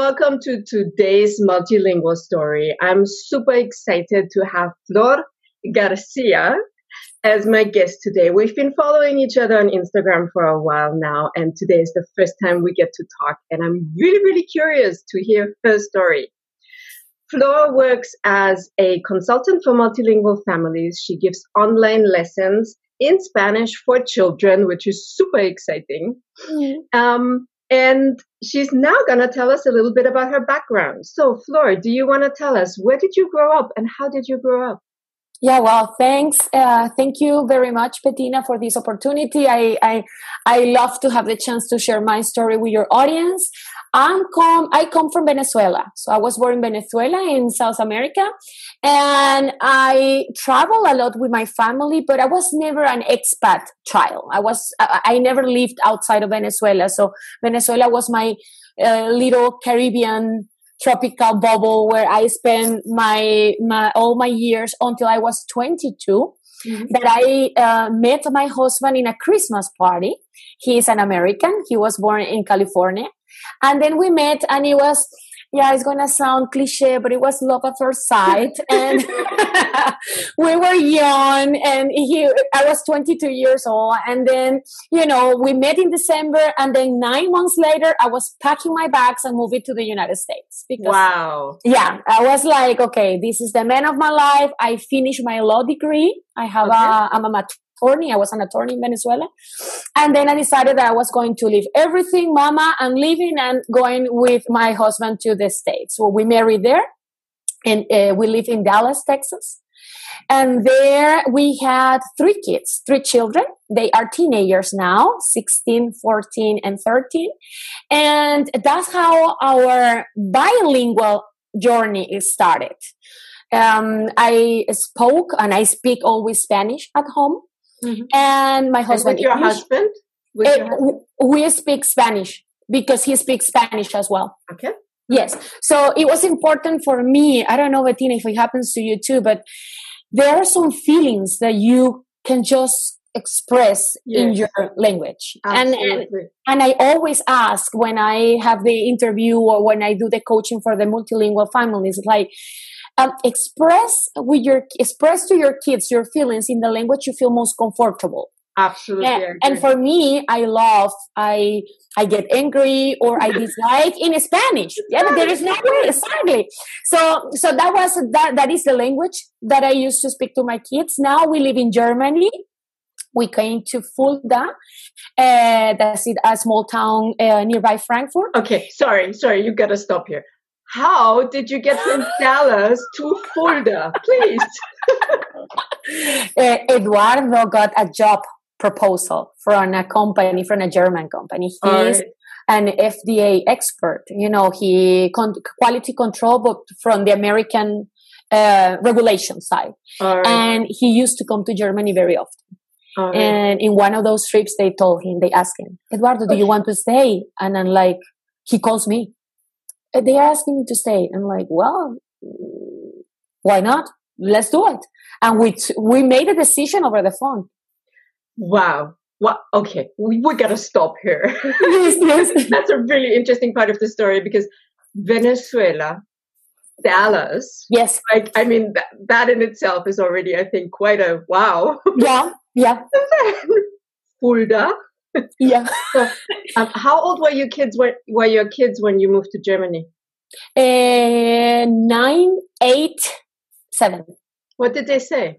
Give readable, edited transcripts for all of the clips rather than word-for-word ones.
welcome to today's multilingual story. I'm super excited to have Flor Garcia as my guest today. We've been following each other on Instagram for a while now, and today is the first time we get to talk, and I'm really, really curious to hear her story. Flor works as a consultant for multilingual families. She gives online lessons in Spanish for children, which is super exciting. And she's now going to tell us a little bit about her background. So, Flor, do you want to tell us, where did you grow up and how did you grow up? Yeah, well, thanks. Thank you very much, Bettina, for this opportunity. I love to have the chance to share my story with your audience. I come from Venezuela. So I was born in Venezuela in South America, and I travel a lot with my family, but I was never an expat child. I never lived outside of Venezuela. So Venezuela was my little Caribbean tropical bubble where I spent all my years until I was 22. Mm-hmm. That I met my husband in a Christmas party. He is an American. He was born in California. And then we met, and it was, it's going to sound cliche, but it was love at first sight. And we were young, and I was 22 years old. And then, we met in December, and then 9 months later, I was packing my bags and moving to the United States. Wow. Yeah, I was like, okay, this is the man of my life. I finished my law degree. I'm an attorney. I was an attorney in Venezuela. And then I decided that I was going to leave everything, mama, and leaving and going with my husband to the States. So we married there, and we live in Dallas, Texas. And there we had 3 children. They are teenagers now, 16, 14, and 13. And that's how our bilingual journey started. I spoke and I speak always Spanish at home. Mm-hmm. And my husband. With your husband? We speak Spanish because he speaks Spanish as well. Okay. Yes. So it was important for me. I don't know, Bettina, if it happens to you too, but there are some feelings that you can just express in your language. Absolutely. And I always ask when I have the interview or when I do the coaching for the multilingual families, like, express to your kids your feelings in the language you feel most comfortable. Absolutely. And for me, I get angry or I dislike in Spanish. Yeah, but there is no way, exactly. So that is the language that I used to speak to my kids. Now we live in Germany. We came to Fulda, that's a small town nearby Frankfurt. Okay, sorry, you gotta stop here. How did you get from Dallas to Fulda? Please. Eduardo got a job proposal from a German company. He's an FDA expert. He quality control, but from the American regulation side. And he used to come to Germany very often. And in one of those trips, they asked him, Eduardo, do you want to stay? And I'm like, he calls me. They are asking me to stay. I'm like, well, why not? Let's do it. And we made a decision over the phone. Wow. Well, okay. We got to stop here. Yes. That's a really interesting part of the story because Venezuela, Dallas. Yes. That in itself is already, I think, quite a wow. Yeah. Fulda. Yeah. So, how old were your kids when you moved to Germany? 9, 8, 7. What did they say?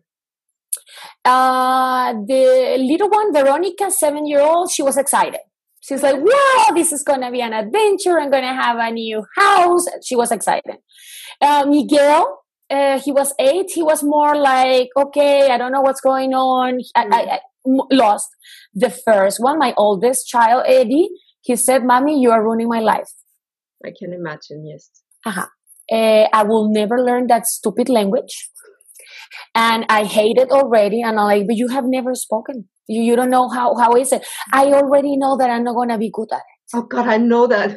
The little one, Veronica, 7-year-old, she was excited. She's like, wow, this is going to be an adventure. I'm going to have a new house. She was excited. Miguel, he was 8. He was more like, okay, I don't know what's going on. I lost. The first one, my oldest child, Eddie, he said, Mommy, you are ruining my life. I can imagine, yes. I will never learn that stupid language. And I hate it already. And I'm like, but you have never spoken. You don't know how is it. I already know that I'm not going to be good at it. Oh, God, I know that.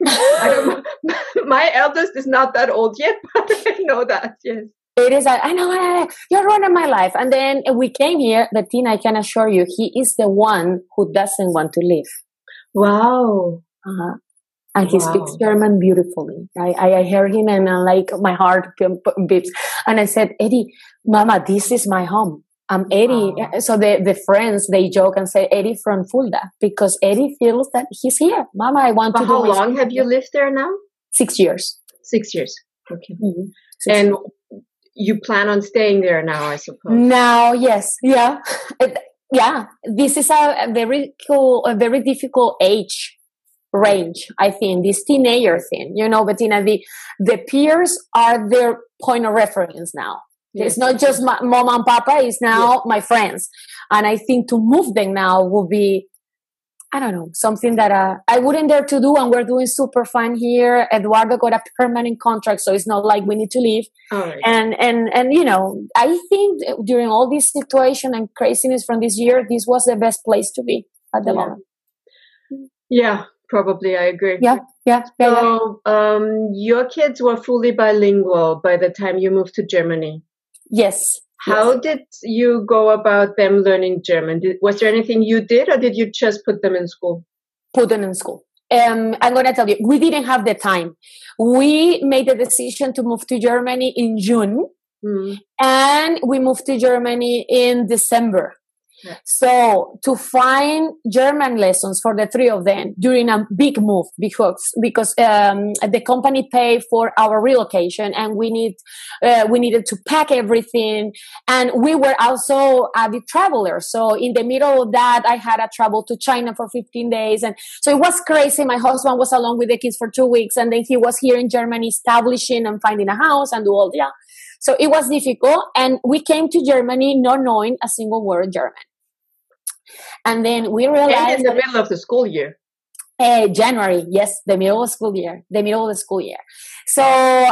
My eldest is not that old yet, but I know that, yes. It is, I know, you're ruining my life. And then we came here, Bettina, I can assure you, he is the one who doesn't want to leave. Wow. And he speaks German beautifully. I hear him and like my heart beeps. And I said, Eddie, Mama, this is my home. I'm Eddie. Wow. So the friends, they joke and say, Eddie from Fulda, because Eddie feels that he's here. Mama, I want to do how long have you lived there now? 6 years. 6 years. Okay. Mm-hmm. And you plan on staying there now, I suppose? Now, yes. Yeah. Yeah. This is a very cool, a very difficult age range, I think, this teenager thing, you know, Bettina, the peers are their point of reference now. Yes. It's not just mom and papa, it's now my friends. And I think to move them now will be, I don't know, something that I wouldn't dare to do. And we're doing super fine here. Eduardo got a permanent contract, so it's not like we need to leave. Right. And you know, I think during all this situation and craziness from this year, this was the best place to be at the moment. Yeah. Probably, I agree. Yeah. So, your kids were fully bilingual by the time you moved to Germany. Yes. How did you go about them learning German? Was there anything you did, or did you just put them in school? Put them in school. I'm going to tell you, we didn't have the time. We made the decision to move to Germany in June, and we moved to Germany in December. Yeah. So to find German lessons for the three of them during a big move, because the company paid for our relocation, and we needed to pack everything, and we were also avid travelers. So in the middle of that, I had to travel to China for 15 days, and so it was crazy. My husband was along with the kids for 2 weeks, and then he was here in Germany establishing and finding a house and do all that. So it was difficult, and we came to Germany not knowing a single word German. And then we realized... And in the middle of the school year. January, yes, the middle of the school year. So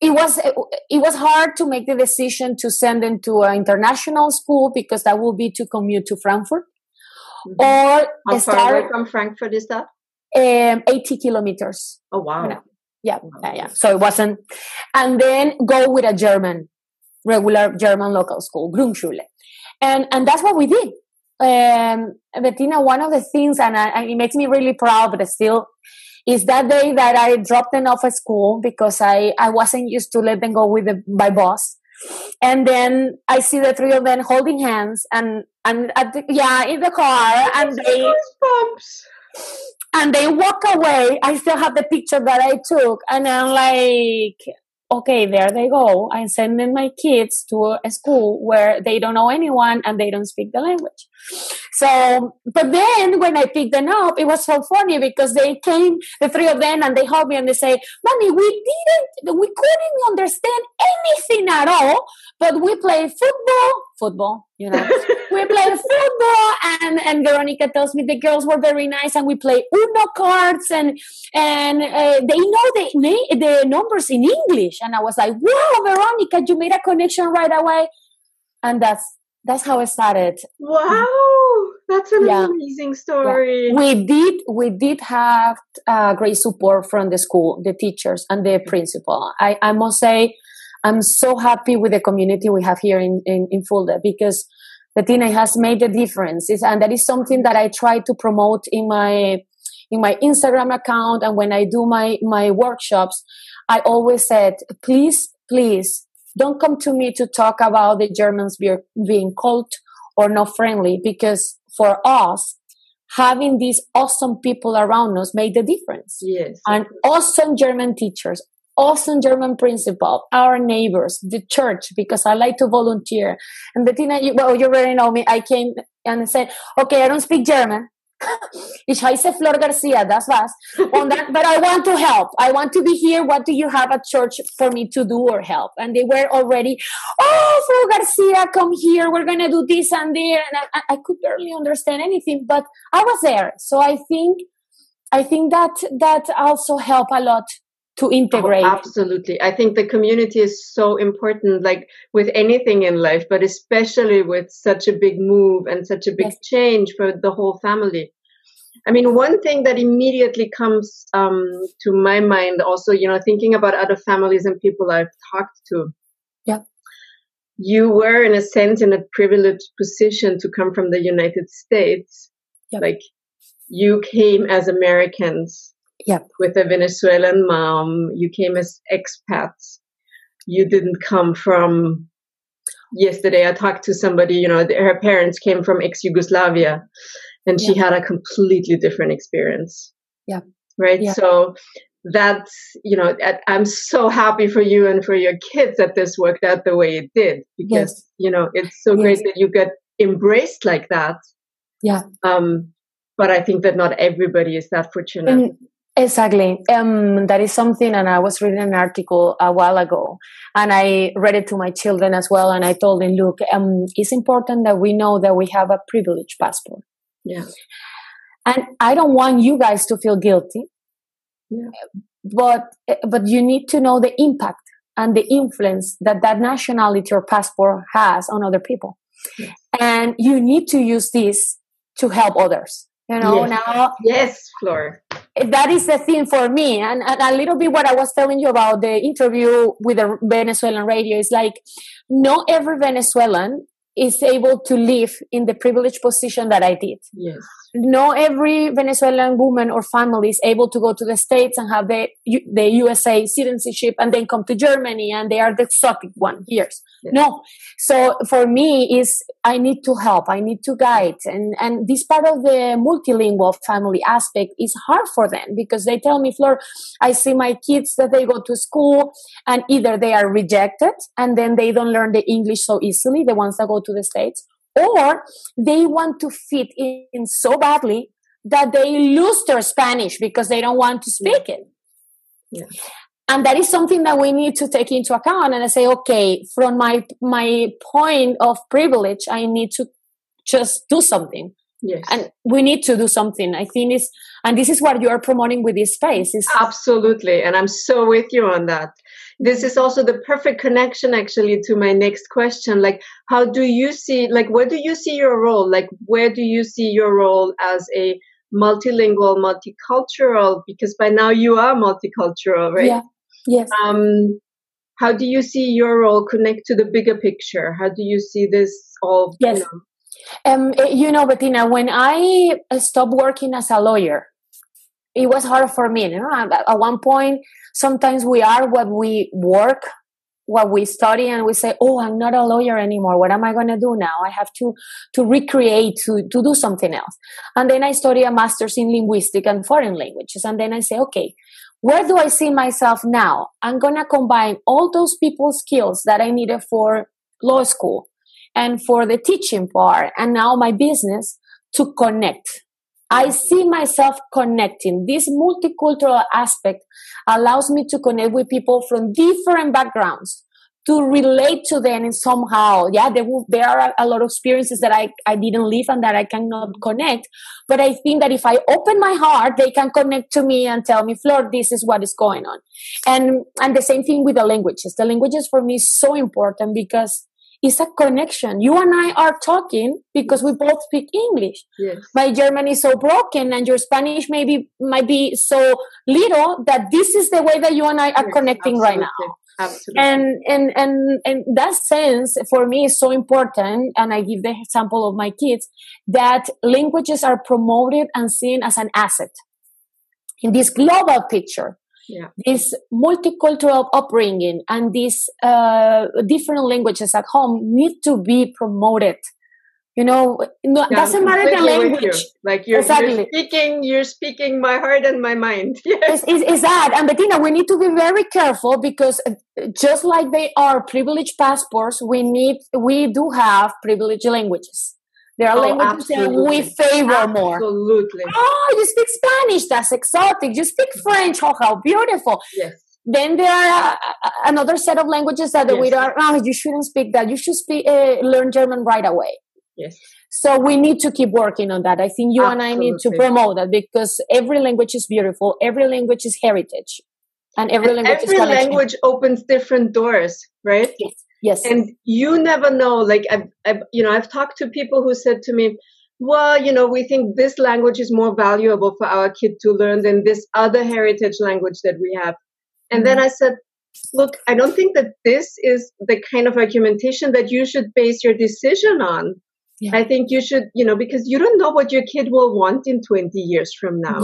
it was hard to make the decision to send them to an international school, because that will be to commute to Frankfurt. Mm-hmm. Or how far away from Frankfurt is that? 80 kilometers. Oh, wow. You know? Yeah. So it wasn't. And then go with a regular German local school, Grundschule. And that's what we did. Bettina, one of the things, and it makes me really proud, but still, is that day that I dropped them off at school, because I wasn't used to let them go with my boss. And then I see the three of them holding hands and in the car, and they walk away. I still have the picture that I took, and I'm like, okay, there they go. I'm sending my kids to a school where they don't know anyone and they don't speak the language. So, but then when I picked them up, it was so funny, because they came, the three of them, and they hugged me and they say, Mommy, we couldn't understand anything at all, but we played football, you know. We played football, and Veronica tells me the girls were very nice, and we played Uno cards, and they know the numbers in English. And I was like, wow, Veronica, you made a connection right away. And that's how it started. Wow, that's an amazing story. Yeah. We did have great support from the school, the teachers, and the principal. I must say, I'm so happy with the community we have here in Fulda, because Bettina has made a difference. And that is something that I try to promote in my Instagram account. And when I do my workshops, I always said, please, don't come to me to talk about the Germans being cold or not friendly, because for us, having these awesome people around us made the difference. Yes. And awesome German teachers, awesome German principal, our neighbors, the church, because I like to volunteer. And Bettina, you already know me. I came and said, okay, I don't speak German. Ich heiße Flor Garcia, das war's. But I want to help. I want to be here. What do you have at church for me to do or help? And they were already, Flor Garcia, come here. We're going to do this and there. And I could barely understand anything, but I was there. So I think that also helped a lot to integrate. Oh, absolutely. I think the community is so important, like with anything in life, but especially with such a big move and such a big change for the whole family. I mean, one thing that immediately comes to my mind also, thinking about other families and people I've talked to. Yeah. You were, in a sense, in a privileged position to come from the United States. Yep. Like, you came as Americans Yep. With a Venezuelan mom. You came as expats. You didn't come from... Yesterday I talked to somebody, her parents came from ex-Yugoslavia, and she had a completely different experience. Yeah. Right? Yeah. So that's, I'm so happy for you and for your kids that this worked out the way it did, because, it's so great that you get embraced like that. Yeah. But I think that not everybody is that fortunate. Exactly. That is something, and I was reading an article a while ago, and I read it to my children as well, and I told them, look, it's important that we know that we have a privileged passport. Yeah. And I don't want you guys to feel guilty. Yeah. But you need to know the impact and the influence that nationality or passport has on other people. Yes. And you need to use this to help others. Now. Yes, Flor. That is the thing for me. And a little bit what I was telling you about the interview with the Venezuelan radio is like, not every Venezuelan is able to live in the privileged position that I did. Yes. Not every Venezuelan woman or family is able to go to the States and have the USA citizenship and then come to Germany and they are the exotic one here. Yes. No. So for me I need to help. I need to guide. And this part of the multilingual family aspect is hard for them because they tell me, Flor, I see my kids that they go to school and either they are rejected and then they don't learn the English so easily, the ones that go to the States, or they want to fit in so badly that they lose their Spanish because they don't want to speak it. Yeah. And that is something that we need to take into account. And I say, okay, from my point of privilege, I need to just do something. Yes. And we need to do something. I think and this is what you are promoting with this space. Absolutely. And I'm so with you on that. This is also the perfect connection actually to my next question. Like, how do you see, where do you see your role? Where do you see your role as a multilingual, multicultural? Because by now you are multicultural, right? Yeah. Yes. How do you see your role connect to the bigger picture? How do you see this all? Yes. Bettina, when I stopped working as a lawyer, it was hard for me. At one point, sometimes we are what we work, what we study, and we say, oh, I'm not a lawyer anymore. What am I going to do now? I have to recreate, to do something else. And then I study a master's in linguistics and foreign languages. And then I say, okay, where do I see myself now? I'm going to combine all those people's skills that I needed for law school and for the teaching part, and now my business, to connect. I see myself connecting. This multicultural aspect allows me to connect with people from different backgrounds, to relate to them in somehow. Yeah, there are a lot of experiences that I didn't live and that I cannot connect. But I think that if I open my heart, they can connect to me and tell me, Flor, this is what is going on. And the same thing with the languages. The languages for me is so important because it's a connection. You and I are talking because we both speak English. Yes. My German is so broken and your Spanish might be so little that this is the way that you and I are connecting absolutely. right now. Absolutely. And that sense for me is so important. And I give the example of my kids that languages are promoted and seen as an asset in this global picture. Yeah. This multicultural upbringing and these different languages at home need to be promoted. Doesn't matter the language. You're speaking my heart and my mind. Yes. Is that? And Bettina, we need to be very careful because just like they are privileged passports, we do have privileged languaes. There are languages absolutely. that we favor more. Absolutely. Oh, you speak Spanish. That's exotic. You speak French. Oh, how beautiful. Yes. Then there are another set of languages that we are, you shouldn't speak that. You should learn German right away. Yes. So we need to keep working on that. I think you and I need to promote that because every language is beautiful. Every language is heritage. And every language opens different doors, right? Yes. Yes. And you never know, I've talked to people who said to me, well, we think this language is more valuable for our kid to learn than this other heritage language that we have. And then I said, look, I don't think that this is the kind of argumentation that you should base your decision on. Yeah. I think you should, because you don't know what your kid will want in 20 years from now. No.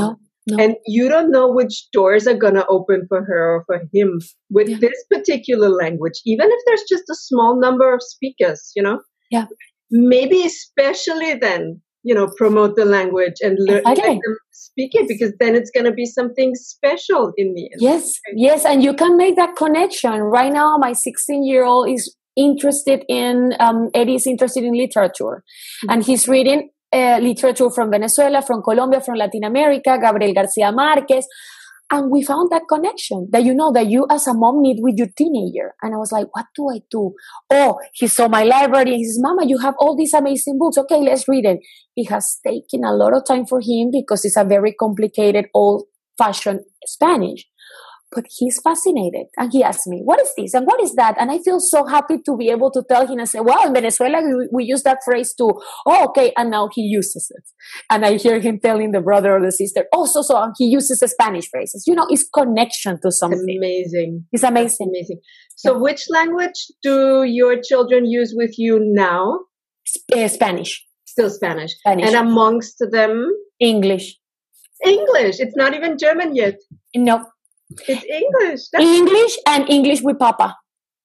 No. And you don't know which doors are going to open for her or for him with this particular language, even if there's just a small number of speakers, Yeah. Maybe especially then, promote the language and let them speak it, because then it's going to be something special in the end. Yes, yes. And you can make that connection. Right now, my 16-year-old is interested in, Eddie's interested in literature. And he's reading literature from Venezuela, from Colombia, from Latin America, Gabriel Garcia Marquez. And we found that connection that you as a mom need with your teenager. And I was like, what do I do? Oh, he saw my library and he says, Mama, you have all these amazing books. Okay, let's read it. It has taken a lot of time for him because it's a very complicated, old-fashioned Spanish. But he's fascinated. And he asked me, what is this? And what is that? And I feel so happy to be able to tell him and say, well, in Venezuela, we use that phrase too. Oh, okay. And now he uses it. And I hear him telling the brother or the sister, so he uses the Spanish phrases. It's connection to something. It's amazing. It's amazing. That's amazing. So which language do your children use with you now? Spanish. Still Spanish. And amongst them? English. English. It's not even German yet. No. It's English. English and English with Papa.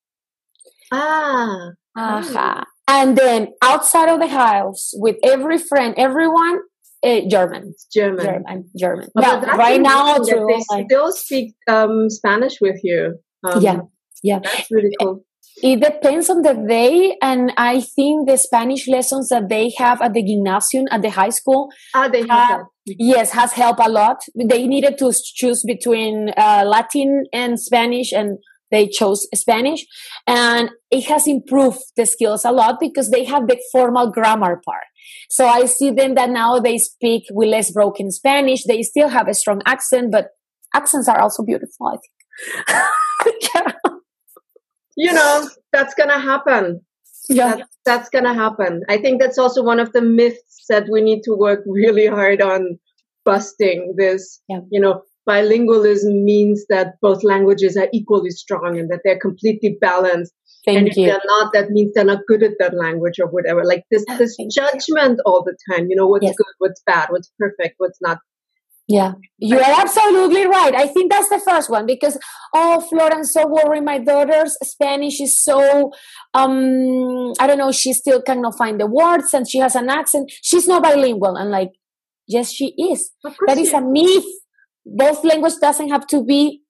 And then outside of the house, with every friend, everyone, German. German. Well, right now, they still speak Spanish with you. Yeah. That's really cool. It depends on the day, and I think the Spanish lessons that they have at the gymnasium, at the high school, has helped a lot. They needed to choose between Latin and Spanish, and they chose Spanish, and it has improved the skills a lot because they have the formal grammar part. So I see them that now they speak with less broken Spanish. They still have a strong accent, but accents are also beautiful, I think. That's going to happen. Yeah. That's going to happen. I think that's also one of the myths that we need to work really hard on busting this. Yeah. Bilingualism means that both languages are equally strong and that they're completely balanced. And if they're not, that means they're not good at that language or whatever. Like this judgment all the time, what's good, what's bad, what's perfect, what's not. Yeah, you are absolutely right. I think that's the first one because, Flor, I'm so worried. My daughter's Spanish is so, I don't know, she still cannot find the words and she has an accent. She's not bilingual. I'm like, yes, she is. That is a myth. Both language doesn't have to be,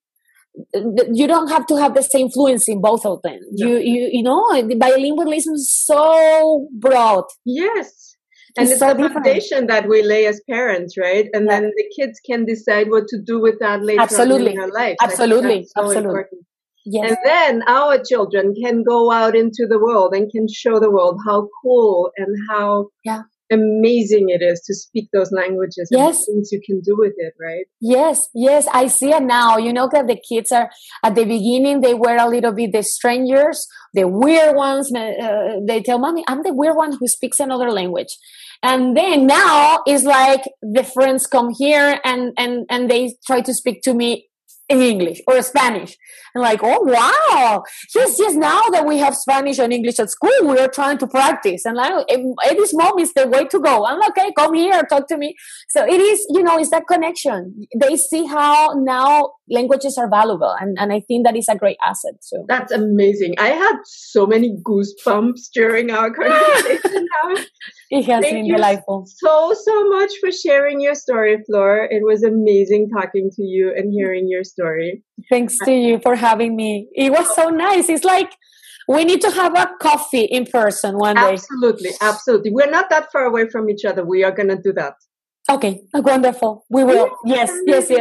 you don't have to have the same fluency in both of them. No. The bilingualism is so broad. Yes. And it's a foundation that we lay as parents, right? And then the kids can decide what to do with that later on in their life. Absolutely. Important. Yes. And then our children can go out into the world and can show the world how cool and how amazing it is to speak those languages and things you can do with it, right? Yes. I see it now. That the kids are, at the beginning, they were a little bit the strangers, the weird ones. They tell Mommy, I'm the weird one who speaks another language. And then now it's like the friends come here and they try to speak to me in English or Spanish. And like, oh, wow. Yes, now that we have Spanish and English at school, we are trying to practice. And like, Eddie's mom is the way to go. I'm like, okay, come here, talk to me. So it is, it's that connection. They see how now languages are valuable. And I think that is a great asset. So that's amazing. I had so many goosebumps during our conversation now. It has been delightful. So much for sharing your story, Flor. It was amazing talking to you and hearing your story. Thanks to you for having me. It was so nice. It's like we need to have a coffee in person one day. Absolutely. We're not that far away from each other. We are going to do that. Okay, wonderful. We will. Yes.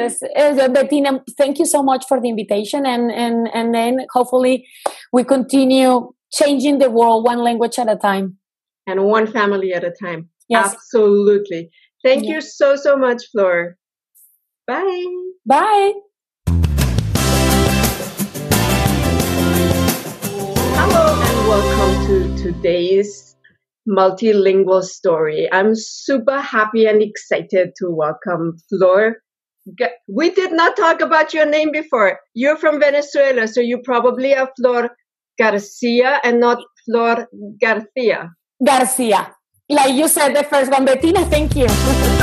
Bettina, thank you so much for the invitation. And then hopefully we continue changing the world one language at a time. And one family at a time. Yes. Absolutely. Thank you so much, Flor. Bye. Bye. Hello and welcome to today's multilingual story. I'm super happy and excited to welcome Flor. We did not talk about your name before. You're from Venezuela, so you probably are Flor Garcia and not Flor Garcia. Garcia. Like you said the first one, Bettina, thank you.